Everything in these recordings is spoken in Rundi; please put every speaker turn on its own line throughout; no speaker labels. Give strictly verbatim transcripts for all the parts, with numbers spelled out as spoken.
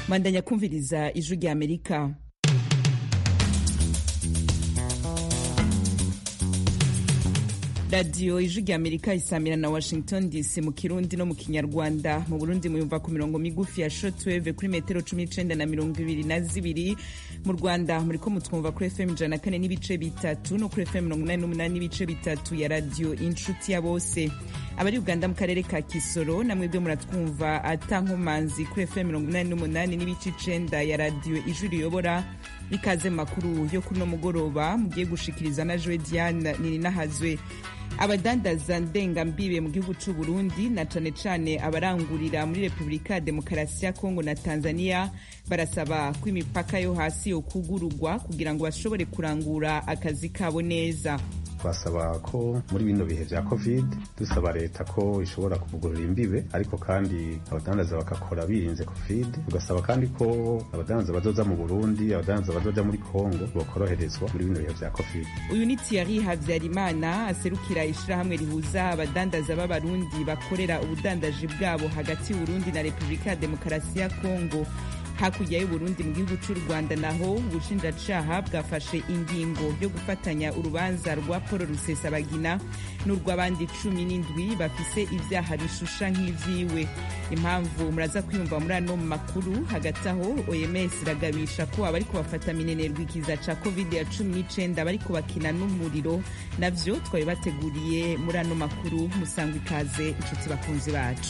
Mandanya kumviriza ijwi rya Amerika. Radio ijwi rya Amerika isamira na Washington D C mu Kirundi no mu Kinyarwanda. Mu Burundi muyumva ku mirongo migufi ya shortwave kuri metero cumi n'icenda na mirongo ibiri na zibiri. Mu Rwanda muriko mutwumva kuri F M ijana na kane n'ibice bitatu no kuri F M mirongo inani n'umunani n'ibice bitatu ya Radio Inshuti ya Bose. Abari Uganda mu karere ka Kisoro namwebwe muratwumva atankomanzi kuri F M mirongo inani n'umunani n'ibice icenda ya Radio Ijwi Riyobora. Ikaze makuru yo kuno mugoroba mugiye gushikiriza na Joe Diane Nininahazwe. Abadandaza ndengambibe mu gihugu c'u Burundi na cane cane abarangurira muri Republika ya Demokarasi ya Kongo na Tanzania barasaba ko imipaka yo hasi yo kugurugwa kugira ngo bashobore kurangura akazi kabo neza.
Twasaba ko muri bino bihe vya Covid dusaba leta ko ishobora kuvugurura imbibe, ariko kandi abadandaza bakakora birinze Covid. Tugasaba kandi ko abadandaza bazoza mu Burundi, abadandaza bazoja muri Kongo bokoroherezwa muri bino bihe vya Covid.
Uyu ni Thierry Havyarimana aserukira ishirahamwe rihuza abadandaza b'abarundi bakorera ubudandaji bwabo hagati y'Uburundi na Republika ya Demokarasi ya Kongo. Hakurya y'Uburundi mu gihugu c'u Rwanda naho ubushinjacaha bwafashe ingingo yo gufatanya urubanza rwa Paul Rusesabagina n'urw'abandi cumi n'indwi bafise ivyaha bishusha nk'ivyiwe. Impamvu muraza kwiyumva muri ano makuru. Hagati aho O M S iragabisha ko abariko bafata minenerwa ikiza ca Covid ya cumi n'icenda bariko bakina n'umuriro. Navyo twabibateguriye muri ano makuru. Musangwe ikaze inshuti bakunzi bacu.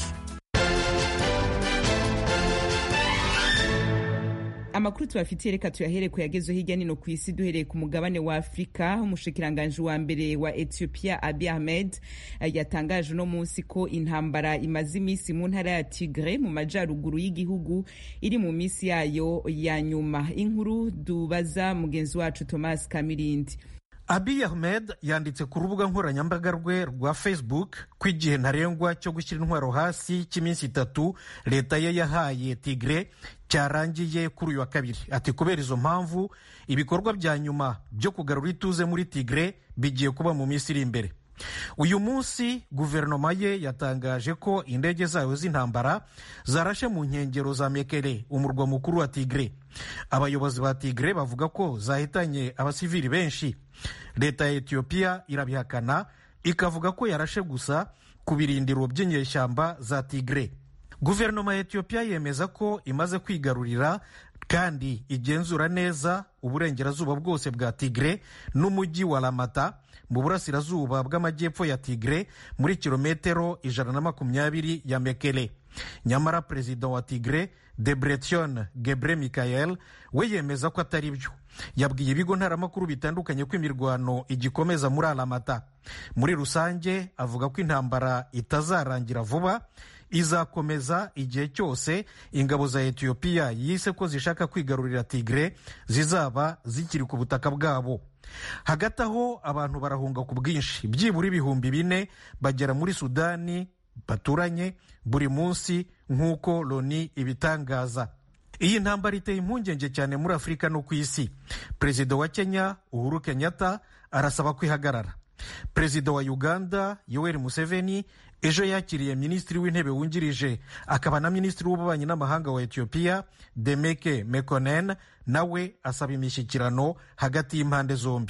Amakuru tubafitiye reka tuyahere ku yagezeho hirya nino ku isi, duhereye ku mugabane wa Afrika. Umushikiranganji wa mbere wa Ethiopia Abiy Ahmed yatangaje no munsi ko intambara imaze imisi mu ntara ya Tigray mu majaruguru y'igihugu iri mu misi yayo ya nyuma. Inkuru dubaza mugenzi wacu Thomas Kamirindi.
Abiy Ahmed yanditse ku rubuga nkoranyambaga rwe rwa Facebook ko igihe ntarengwa cyo gushyira intwaro hasi cy'iminsi itatu leta ye yahaye Tigray cyarangiye kuri uyu wa kabiri. Ati kubera izo mpamvu ibikorwa bya nyuma byo kugarura ituze muri Tigray bigiye kuba mu minsi iri imbere. Uyu munsi guverinoma ye yatangaje ko indege zayo z'intambara zarashe mu nkengero za Mekele, umurwa mukuru wa Tigray. Abayobozi ba Tigray bavuga ko zahitanye abasivili benshi. Leta ya Ethiopia irabihakana ikavuga ko yarashe gusa ku birindiro by'inyeshyamba za Tigray. Guverinoma ya Ethiopia yemeza ko imaze kwigarurira kandi igenzura neza uburengerazuba bwose bwa Tigray n'umujyi wa Lamata mu burasirazuba bw'amajyepfo ya Tigray muri kilometero ijana na makumyabiri ya Mekele. Nyamara perezida wa Tigray Debretsion Gebremichael we yemeza ko atari byo. Yabwiye ibigo ntaramakuru bitandukanye ko imirwano igikomeza muri Alamata. Muri rusange avuga ko intambara itazarangira vuba, izakomeza igihe cyose ingabo za Ethiopia yise ko zishaka kwigarurira Tigray zizaba zikiri ku butaka bwabo. Hagati aho abantu barahunga ku bwinshi, byibura ibihumbi bine bagera muri Sudani baturanye buri munsi nk'uko Loni ibitangaza. Iyi ntambara iteye impungenge cyane muri Afurika no ku isi. Perezida wa Kenya Uhuru Kenyatta arasaba kwihagarara. Perezida wa Uganda Yoweri Museveni ejo yakiriye minisitiri w'intebe wungirije akaba na minisitiri w'ububanyi n'amahanga wa Ethiopia Demeke Mekonnen, nawe asaba imishyikirano hagati y'impande zombi.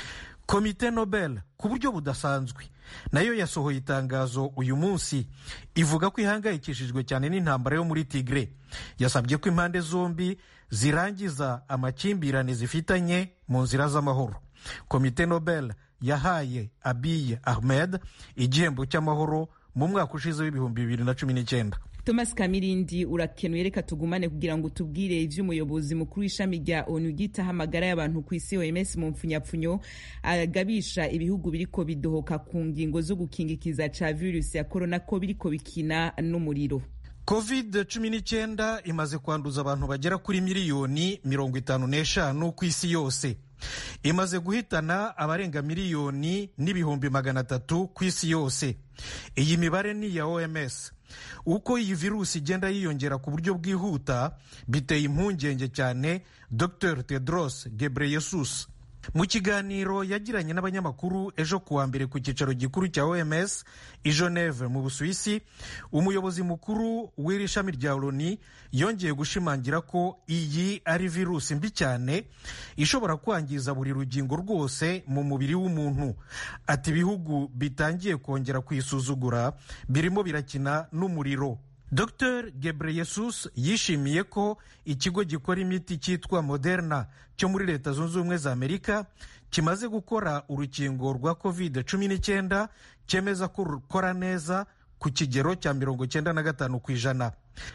Komite Nobel ku buryo budasanzwe nayo yasohoye itangazo uyu munsi ivuga ko ihangayikishijwe cyane n'intambara yo muri Tigray. Yasabye ko impande zombi zirangiza amakimbirane zifitanye mu nzira z'amahoro. Komite Nobel yahaye Abiy Ahmed igihembo cy'amahoro mu mwaka ushize w'ibihumbi bibiri na cumi n'icyenda.
Thomas Kamirindi urakenuye, reka tugumane kugira ngo tubwire ivy'umuyobozi mukuru w'ishami rya ONU gitaha amagara y'abantu ku isi O M S mu mpfunyapfunyo agabisha ibihugu biriko bidohoka ku ngingo zo gukingikiza ca virusi ya corona ko biriko bikina n'umuriro.
Covid cumi n'icyenda imaze kwanduza abantu bagera kuri miliyoni mirongo itanu n'eshanu ku isi yose. Imaze guhitana abarenga miliyoni n'ibihumbi magana atatu ku isi yose. Iyi mibare ni ya O M S. Uko iyi virusi igenda yiyongera ku buryo bwihuta biteye impungenge cyane Doctor Tedros Ghebreyesus. Mu kiganiro yagiranye n'abanyamakuru ejo kuwa mbere ku cyicaro gikuru cya O M S i Geneve mu Busuwisi, umuyobozi mukuru w'iri shami rya Loni yongeye gushimangira ko iyi ari virusi mbi cyane ishobora kwangiza buri rugingo rwose mu mubiri w'umuntu. Ati ibihugu bitangiye kongera kwisuzugura birimo birakina n'umuriro. Docteur Ghebreyesus yishimiye ko ikigo gikora imiti cyitwa Moderna cyo muri Leta Zunze Ubumwe za Amerika kimaze gukora urukingo rwa covid cumi n'icyenda cyemeza ko rukora neza ku kigero cya mirongo cyenda na gatanu ku ijana.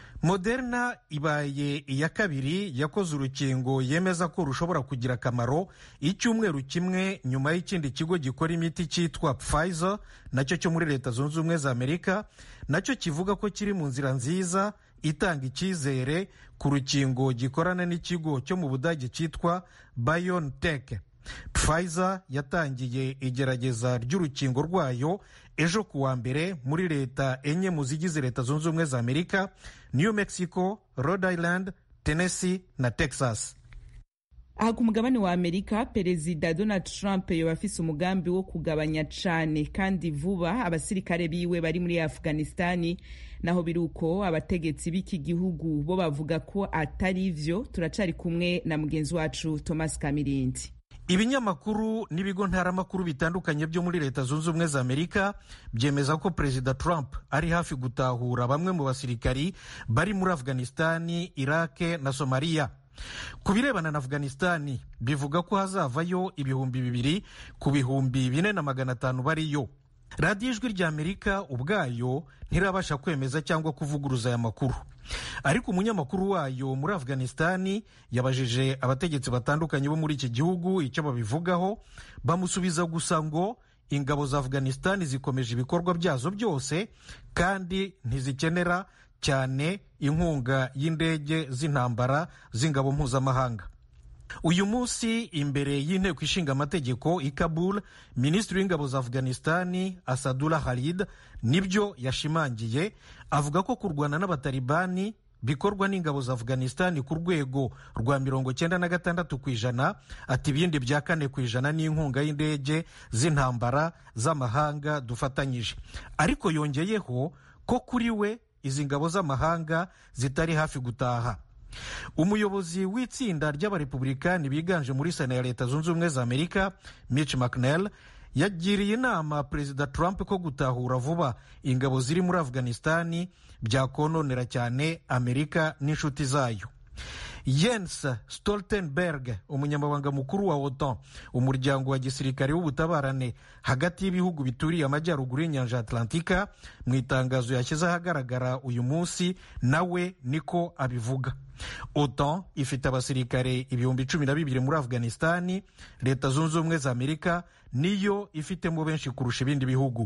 Moderna ibaye iya kabiri yakoze urukingo yemeza ko rushobora kugira akamaro icyumweru kimwe nyuma y'ikindi kigo gikora imiti cyitwa Pfizer nacyo cyo muri Leta Zunze Ubumwe za Amerika nacyo kivuga ko kiri mu nzira nziza itanga icyizere ku rukingo gikorana n'ikigo cyo mu Budage cyitwa BioNTech. Pfizer yatangiye igerageza ry'urukingo rwayo ejo kuwa mbere muri leta enye mu zigize Leta Zunze Ubumwe za Amerika, New Mexico, Rhode Island, Tennessee na Texas.
Aha ku mugabane wa Amerika, Perezida Donald Trump yoba afise umugambi wo kugabanya cane kandi vuba abasirikare biwe bari muri Afghanistani. Naho biruko abategetsi b'iki gihugu bo bavuga ko atari ivyo. Turacari kumwe na mugenzi wacu Thomas Kamirindi.
Ibinyamakuru n'ibigo ntaramakuru bitandukanye byo muri Leta Zunze Ubumwe za Amerika byemeza ko Perezida Trump ari hafi gutahura bamwe mu basirikari bari muri Afghanistani, Iraq na Somalia. Ku birebana na Afghanistani bivuga ko hazavayo ibihumbi bibiri ku bihumbi bine na magana atanu bariyo. Radiyo Ijwi rya Amerika ubwayo ntirabasha kwemeza cyangwa kuvuguruza aya makuru, ariko umunyamakuru wayo muri Afghanistani yabajije abategetsi batandukanye bo muri iki gihugu icyo babivugaho. Bamusubiza gusa ngo ingabo za Afghanistani zikomeje ibikorwa byazo byose kandi ntizikenera cyane inkunga y'indege z'intambara z'ingabo mpuzamahanga. Uyu munsi imbere y'inteko ishinga amategeko i Kabul, Minisitiri w'ingabo za Afghanistani Asadullah Khalid nibyo yashimangiye, avuga ko kurwana n'abatalibani bikorwa n'ingabo za Afghanistani ku rwego rwa mirongo cyenda na gatandatu ku ijana, ati ibindi bya kane ku ijana n'inkunga y'indege z'intambara z'amahanga dufatanyije. Ariko yongeyeho ko kuri we izi ngabo z'amahanga zitari hafi gutaha. Umuyobozi w'itsinda ry'abarepublikani biganje muri Sena ya Leta Zunze Ubumwe za Amerika, Mitch McConnell, yagiriye inama Perezida Trump ko gutahura vuba ingabo ziri muri Afghanistani byakononera cyane Amerika n'inshuti zayo. Jens Stoltenberg, umunyamabanga mukuru wa OTAN, umuryango wa gisirikare w'ubutabarane hagati y'ibihugu bituriye amajyaruguru y'inyanja Atlantika, mu itangazo yashyize ahagaragara uyu munsi nawe niko abivuga. OTAN ifite abasirikare ibihumbi cumi na bibiri muri Afghanistani. Leta Zunze Ubumwe za Amerika niyo ifitemo benshi kurusha ibindi bihugu.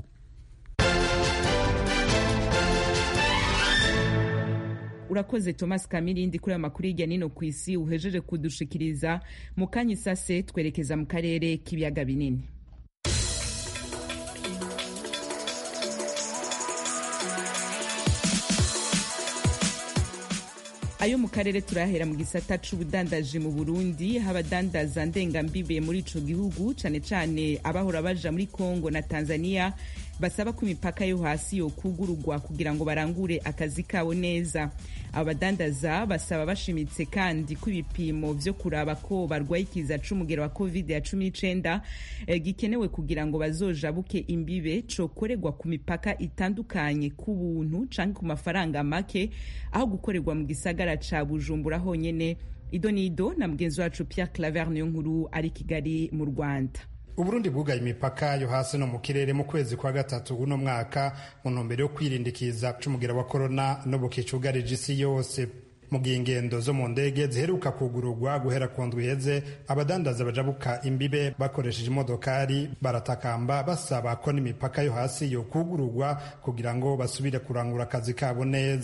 Urakoze Thomas Kamirindi kuri amakuru hirya nino ku isi uhejeje kudushikiriza. Mu kanya isase twerekeza mu karere k'ibiyaga binini. Ayo mu karere turahera mu gisata c'ubudandaji mu Burundi, abadandaza ndengambibe muri ico gihugu cane cane abahora baja muri Kongo na Tanzania basaba ko imipaka yo hasi yo kugurugwa kugira ngo barangure akazi kabo neza. Abadandaza basaba bashimitse kandi ko ibipimo vyo kuraba ko barwaye ikiza c'umugero wa covid cumi n'icyenda e, gikenewe kugira ngo bazojabuke imbibe cokorerwa ku mipaka itandukanye ku buntu canke ku mafaranga make aho gukorerwa mu gisagara ca Bujumbura honyene. Idonido na mugenzi wacu Pierre Claver niyo nkuru ari Kigali mu Rwanda.
Uburundi bwugaye imipaka yo hasi no mu kirere mu kwezi kwa gatatu uno mwaka mu ntumbero yo kwirindikiza c'umugera wa corona no bukicugarije isi yose. Mu gihe ingendo zo mu ndege ziheruka kugururwa guhera ku ndwi iheze, abadandaza bajabuka imbibe bakoresheje imodokari baratakamba basaba ko n'imipaka yo hasi yo kugururwa kugira ngo basubire kurangura akazi kabo neza.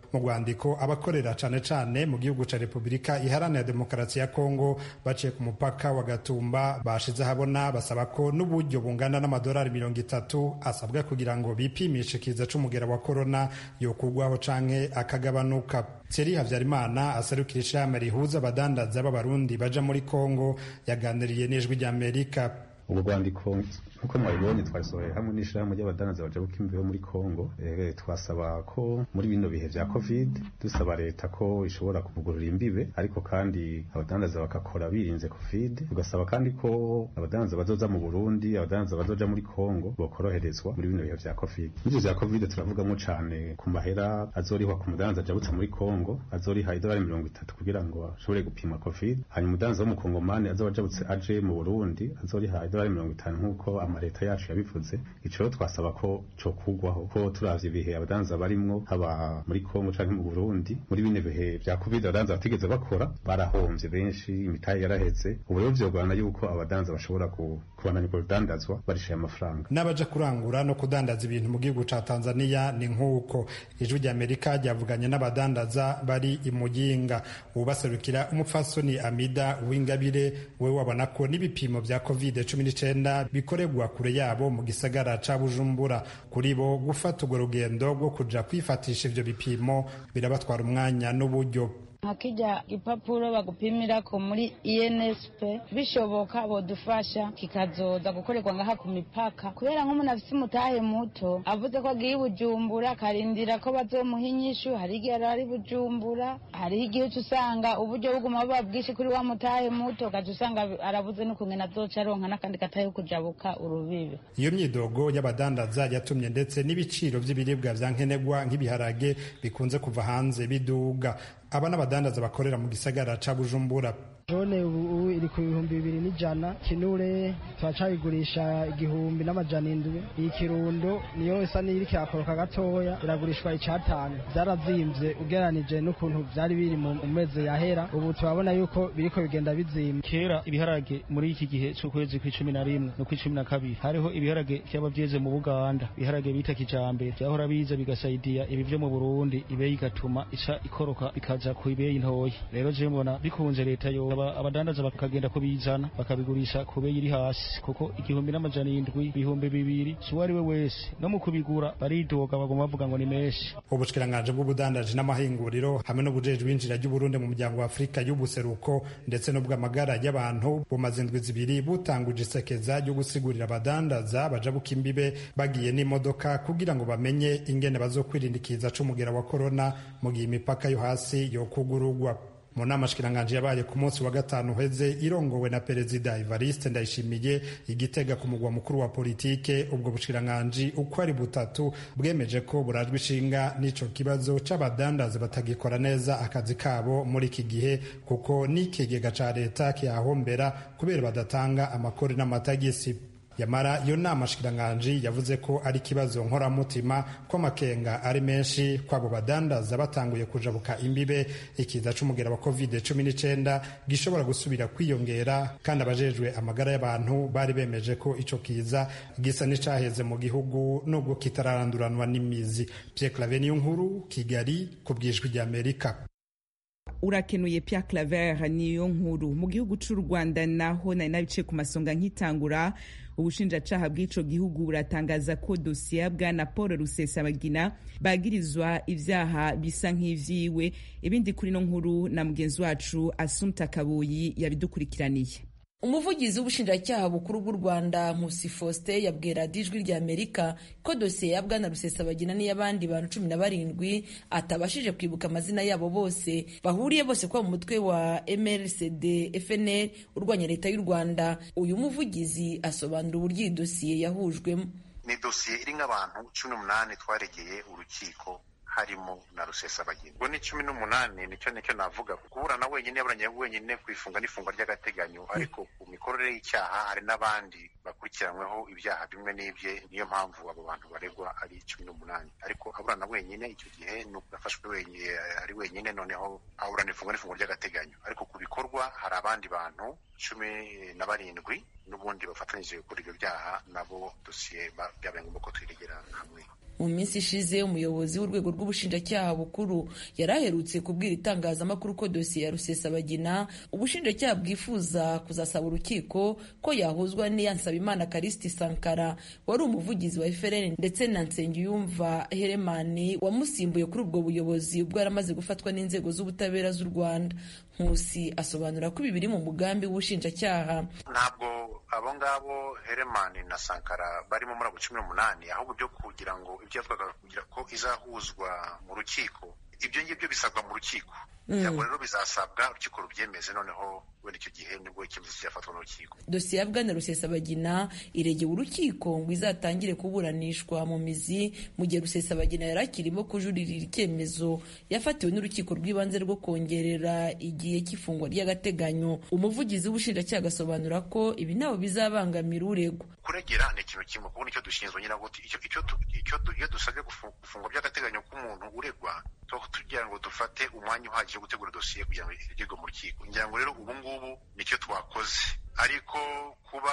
mu rwandiko abakorera cane cane mu gihugu ca Repubulika Iharanira Demokarasi ya Kongo baciye ku mupaka wa Gatumba bashize habona basaba ko n'uburyo bungana n'amadolari mirongo itatu asabwa kugira ngo bipimishe ikiza c'umugera wa korona yokugwaho canke akagabanuka. Thierry Havyarimana aserukira ishirahamwe rihuza abadandaza b'abarundi baja muri Kongo yaganiriye n'ijwi ry'Amerika.
Ubwo rwandiko nkuko mwabibonye twasohoye hamwe n'ishirahamwe ry'abadandaza bajabuka imbeho muri Kongo. E, twasaba ko muri bino bihe vya Covid dusaba leta ko ishobora kuvugurura imbibe ariko kandi abadandaza bakakora birinze Covid. Tugasaba kandi ko abadandaza bazoza mu Burundi, abadandaza bazoja muri Kongo bokoroherezwa muri bino bihe vya Covid. Muri vya Covid turavugamo cane ku mahera azorihwa ku mudandaza ajabutse muri Kongo, azoriha idolari mirongo itatu kugira ngo ashobore gupima Covid. Hanyuma umudandaza wo mu Kongomani azobajabutse aje mu Burundi azoriha idolari mirongo itanu nkuko amareta yacu yabivuze. Ico twasaba ko cyo kugwaho ko turavye ibihe abadanza barimwo haba muri Kongo canke mu Burundi muri bine bihe vya Covid abadanza batigeze bakora barahomvye benshi imitahe yaraheze. Ubu rero vyogwana yuko abadanza bashobora kubandanya kudandazwa barishaye amafaranga.
N'abaja kurangura no kudandaza ibintu mu gihugu ca Tanzania ni nkuko ijwi ry'Amerika ryavuganye n'abadandaza bari imujinga ubaserukira umupfasoni Amida Uwingabire we wabona ko n'ibipimo vya Covid cumi n'icenda bikoregwa kure yabo mu gisagara ca Bujumbura. Kuri bo gufata urwo rugendo rwo kuja kwifatisha ivyo bipimo birabatwara umwanya n'uburyo.
Hakija ipapuro bagupimirako muri I N S P bishoboka bodufasha kikazoza gukorerwa ngaha ku mipaka kubera nk'umuntu afise umutahe muto avuze ko agiye Bujumbura karindira ko bazomuha inyishu. Hari igihe ari Bujumbura, hari igihe usanga uburyo buguma buba bwinshi kuri wa mutahe muto gaje usanga arabuze n'ukungena azoca aronka n'akandi katahe kujabuka urubibe.
Iyo myidogo y'abadandaza yatumye ndetse n'ibiciro vy'ibiribwa vya nkenerwa nk'ibiharage bikunze kuva hanze biduga. Aba n'abadandaza bakorera mu gisagara ca Bujumbura.
Jone ubu iri ku bihumbi bibiri n'ijana, kinure turacayigurisha igihumbi n'amajana indwi. Iyi Kirundo niyo isa n'iri kyakoroka gatoya iragurishwa icatanu. Zarazimvye ugeranije n'ukuntu vyari biri mu mezi yahera. Ubu turabona yuko biriko bigenda bizimba.
Kera ibiharage muri iki gihe cyo kwezi kw'icumi na rimwe no kw'icumi na kabiri hariho ibiharage cyaba vyeze mu Buganda, ibiharage bita kijambere byahora biza bigasaidia ibi vyo mu Burundi ibeyi gatuma ica ikoroka ikaja ku ibeyi ntoyi. Rero je mbona bikunze leta yo abadandaza bakagenda ko bizana bakabigurisha ku beyi iri hasi kuko igihumbi n'amajana indwi ibihumbi bibiri suwari we wese no mu kubigura baridoga bagoma bavuga ngo ni meshi.
Ubushikiranganje bw'ubudandaji n'amahinguriro hamwe no bujejwe binjira ry'u Burundi mu muryango wa Afrika y'ubuseruko ndetse no bw'amagara y'abantu bumaze indwi zibiri butanguje isekeza ryo gusigurira abadandaza baja bukimbibe bagiye n'imodoka kugira ngo bamenye ingene bazokwirindikiza c'umugera wa corona mu gihe imipaka yo hasi yo kugurugwa. Mu nama shikiranganje yabaye ku munsi wa gatanu uheze irongowe na Perezida Evariste Ndayishimiye igitega ku mugwa mukuru wa politike. Ubwo bushikiranganje uko ari butatu bwemeje ko burajwe ishinga n'ico kibazo c'abadandaza batagikora neza akazi kabo muri iki gihe kuko n'ikigega ca leta kiyahombera kubera badatanga amakori n'amatagisi. Yamara iyo nama shikiranganje yavuze ko ari kibazo nkoramutima ko makenga ari menshi kwabo badandaza batanguye kujabuka imbibe ikiza c'umugera wa Covid cumi n'icenda gishobora gusubira kwiyongera kandi abajejwe amagara y'abantu bari bemeje ko ico kiza gisa n'icaheze mu gihugu nubwo kitararanduranwa n'imizi. Pierre Claver niyo nkuru Kigali ku bwijwi rya Amerika.
Urakenuye Pierre Claver niyo nkuru. Mu gihugu c'u Rwanda naho nari nabice ku masonga nkitangura ubushinjacaha bw'ico gihugu buratangaza ko dosiye ya bwana Paul Rusesabagina bagirizwa ivyaha bisa nk'ivyiwe. Ibindi kuri no nkuru na mugenzi wacu Assumpta Kabuyi yabidukurikiraniye.
Umuvugizi w'ubushinjacyaha bukuru bw'u Rwanda Nkusi Faustin yabwira Ijwi rya Amerika ko dosiye ya bwana Rusesabagina n'iy'abandi bantu cumi na barindwi atabashije kwibuka amazina yabo bose bahuriye bose kwa mu mutwe wa M R C D F N L urwanya leta y'u Rwanda. Uyu muvugizi asobanura uburyo iyi dosiye yahujwemo.
Ni dosiye iri nk'abantu cumi n'umunani twaregeye urukiko harimo na Rusesabagina. Ubwo ni cumi n'umunani nicyo nicyo navuga kuburana wenyine yaburanye wenyine kwifunga n'ifunga ry'agateganyo ariko ku mikorere y'icyaha hari n'abandi bakurikiranyweho ibyaha bimwe n'ibye. Niyo mpamvu abo bantu baregwa ari cumi n'umunani ariko aburana wenyine icyo gihe nuko yafashwe wenyine ari wenyine noneho aburana ifunga n'ifunga ry'agateganyo ariko ku bikorwa hari abandi bantu cumi na barindwi n'ubundi bafatanyije kuri ibyo byaha nabo dosiye byabaye ngombwa ko twiregera hamwe.
mu minsi ishize umuyobozi w'urwego rw'ubushinjacyaha bukuru yari aherutse kubwira itangazamakuru ko dosiye ya Rusesabagina ubushinjacyaha bwifuza kuzasaba urukiko ko yahuzwa n'iya Nsabimana Callixte Sankara wari umuvugizi wa F R N ndetse na Nsengiyumva Heremani wamusimbuye kuri ubwo buyobozi ubwo yaramaze gufatwa n'inzego z'ubutabera z'u Rwanda. Nkusi asobanura ko ibi biri mu mugambi w'ubushinjacyaha.
Ntabwo abo ngabo Heremani na Sankara barimo muri abo cumi n'umunani, ahubwo byo kugira ngo ibyo yavugaga kugira ko izahuzwa mu rukiko, ibyo ngibyo bisabwa mu rukiko. Ntabwo rero bizasabwa urukiko rubyemeze, noneho wenda icyo gihe nibwo icyemezo cyafatwa n'urukiko.
Dosiye ya Bwana Rusesabagina iregeye urukiko ngo izatangire kuburanishwa mu mizi mu gihe Rusesabagina yari akirimo kujuririra icyemezo yafatiwe n'urukiko rw'ibanze rwo kongerera igihe cy'ifungwa ry'agateganyo. Umuvugizi w'ubushinjacyaha agasobanura ko ibi nabo bizabangamira uregwa.
Kuregera ni ikintu kimwe, kuko nicyo dushinzwe nyine ngo icyo icyo icyo iyo dusabye gufungwa by'agateganyo k'umuntu uregwa tugira ngo dufate umwanya uhagije wo gutegura dosiye kugira ngo igerwe mu rukiko. Ngira ngo rero ubu ngubu nicyo twakoze, ariko kuba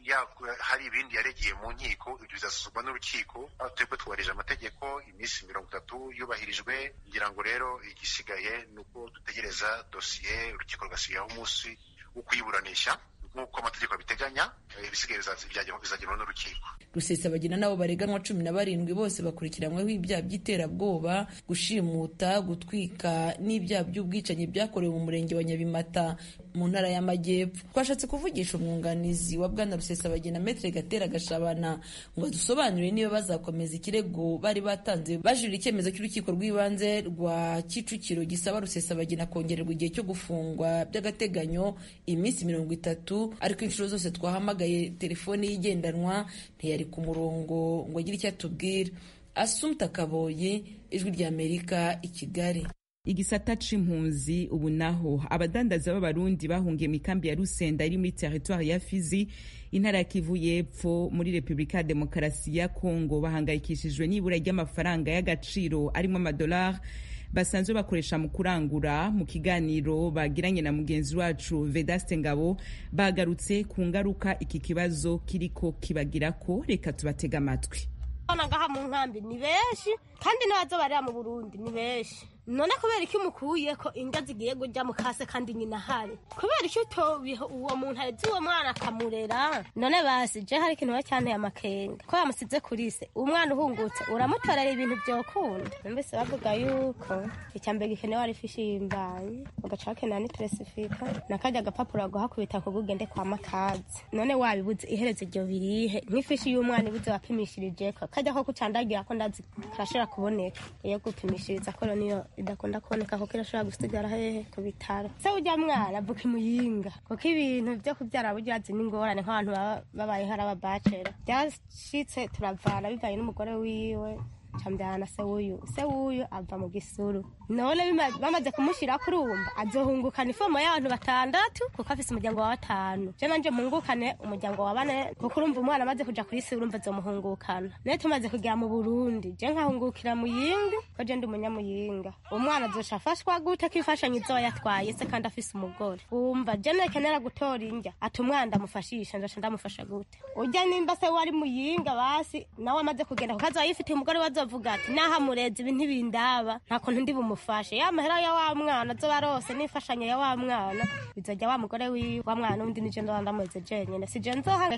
hari ibindi yaregeye mu nkiko ibyo bizasuzumwa n'urukiko. Twebwe twubahirije amategeko, iminsi mirongo itatu yubahirijwe. Ngira ngo rero igisigaye ni uko dutegereza dosiye, urukiko rugasigaho umunsi wo kuyiburanisha nk'uko amategeko abiteganya. Ibisigaye bizagenwa n'urukiko.
Rusesabagina nabo bareganwa cumi na barindwi bose bakurikiranyweho ibyaha by'iterabwoba, gushimuta, gutwika n'ibyaha by'ubwicanyi byakorewe mu murenge wa Nyabimata mu ntara y'Amajyepfo. Twashatse kuvugisha umwunganizi wa Bwana Rusesabagina Maître Gatera Gashabana ngo dusobanurire niba bazakomeza ikirego bari batanze bajurira icyemezo cy'urukiko rw'ibanze rwa Kicukiro gisaba Rusesabagina kongererwa igihe cyo gufungwa by'agateganyo iminsi mirongo itatu, ariko inshuro zose twahamagaye telefoni y'igendanwa ntiyari ku murongo ngo agire icyo atubwira. Assumpta Kaboye, Ijwi ry'Amerika, i Kigali.
Igisata c'impunzi ubu naho abadandaza b'abarundi bahungiye mu ikambi ya Rusenda iri muri territoire ya Fizi intara ya Kivu y'Epfo muri Republika ya Demokarasi ya Kongo bahangayikishijwe n'ibura ry'amafaranga y'agaciro arimo amadolari basanzwe bakoresha mu kurangura. Mu kiganiro bagiranye na mugenzi wacu Vedaste Ngabo bagarutse ku ngaruka iki kibazo kiriko kibagirako. Reka tubatega amatwi.
Ngaha mu nkambi ni benshi kandi n'abazo barira mu Burundi ni benshi. None kubera iki mukuye ko inga zigiye kujya mu kase kandi nyina hari kubera iki utobiho uwo muntu arezi uwo mwana akamurera. None basi je hari ikintu cyane amakenga ko yamusize kuri se umwana uhungutse uramutorera ibintu byokunda. Mbese bavuga yuko icyambe gikenewe ari fishi y'imbanyi ugacake na nitresifica nakajya agapapuro guhakubita ko gugende kwa makazi. None wabibuze ihereze ryo birihe nk'ifishi y'umwana ibuze wapimishirije ko kajya ko kucandagira ko ndazi karashira kuboneka iyo gupimishiriza ko niyo idakunda kuboneka ko kirashobora gusigara hehe ku bitaro. Se ujya mwana avuka imuyinga kuko ibintu byo kubyara buryazi n'ingorane nk'abantu babaye hari ababacera byashitse turavana bivaye n'umugore wiwe cambyana se wuyu se wuyu ava mu gisuru. None bamaze kumushira kurumba azohungukana ifomo y'abantu batandatu kuko afise umuryango wa batanu. Je nanje mpungukane umuryango wa bane kuko urumva umwana amaze kuja kuri se urumva azomuhungukana. Ne tumaze kugera mu Burundi je nkahungukira mu yinga ko je ndi umunyamuyinga. Umwana azosha afashwa gute kifashanya izo yatwaye se kandi afise umugore. Umva je nekenera gutora injya ati umwana amufashisha ndaje ndamufasha gute. Ujya nimba se wari muyinga basi nawe amaze kugenda kuko azayifite umugore wa avuga ati naha murezi ibintu bindaba nta kuntu ndi bumufashe ya mahera ya wa mwana zo barose nifashanya ya wa mwana bizajya wa mugore wi wa mwana undi nije ndo ndamweze jenyene sije nzoha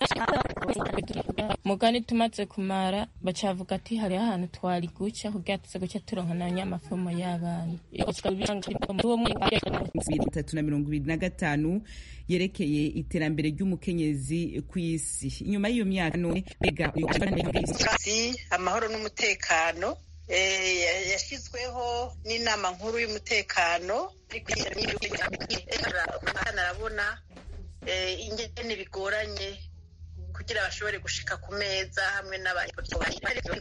mugani tumaze kumara bacavuga ati hari ahantu twari guca kugira tuze guca turonkana nyamafomo y'abana
itatu na mirongo ibiri na gatanu yerekeye iterambere ry'umukenyezi ku isi. Inyuma y'iyo myaka none bega
amahoro n'umutekano yashyizweho n'inama nkuru y'umutekano arabona ingene bigoranye kugira bashobore gushika ku meza hamwe n'abanyapolitiki.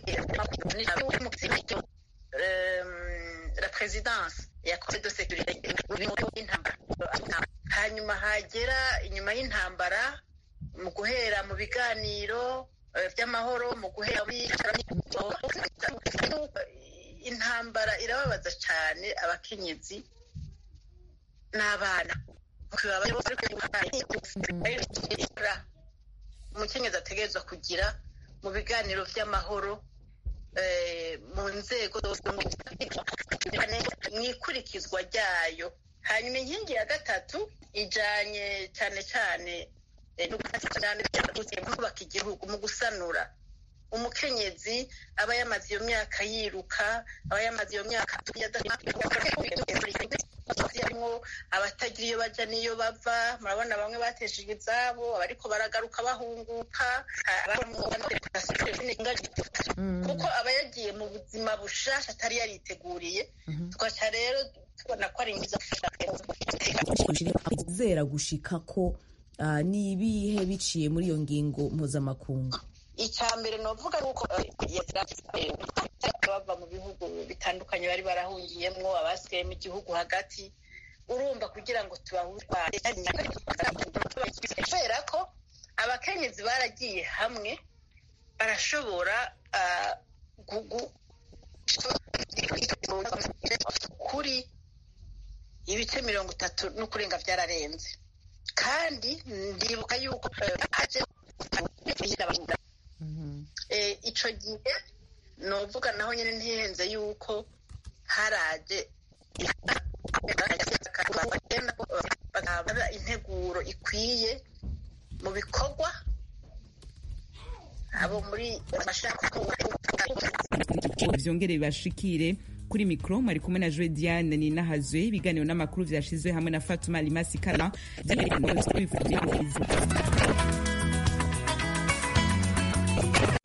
La présidence ya Conseil de sécurité y'intambara hanyuma hagera inyuma y'intambara mu guhera mu biganiro by'amahoro mu guhera intambara irababaza cyane abakenyezi n'abana. Umukenyezi ategerezwa kugira mu biganiro by'amahoro mu nzego mu ikurikizwa ryayo. Hanyuma inkingi ya gatatu ijanye cyane cyane kubaka igihugu mu gusanura. Umukenyezi aba yamaze iyo myaka yiruka, aba yamaze iyo myaka harimo abatagira iyo baja n'iyo bava. Murabona bamwe bateshejwe izabo, abariko baragaruka bahunguka, kuko aba yagiye mu buzima bushasha atari yariteguriye. Tugaca rero tubona ko ari ingiza
zera gushika ko ni ibihe biciye muri iyo ngingo mpuzamakungu.
Icya mbere novuga nuko bava mu bihugu bitandukanye bari barahungiyemwo, abasigaye mu gihugu hagati. Urumva kugira ngo tubahuze kubera ko abakenyezi baragiye hamwe barashobora kuri ibice mirongo itatu n'ukurenga byararenze, kandi ndibuka yuko ico gihe novuga naho nyene ntihenze yuko haraje integuro ikwiye mu bikorwa abo muri
vyongere bibashikire. Kuri mikro mari kumwe na Joe Diane ni nahazwe ibiganiro n'amakuru vyashizwe hamwe na Fatuma Limasi Kala.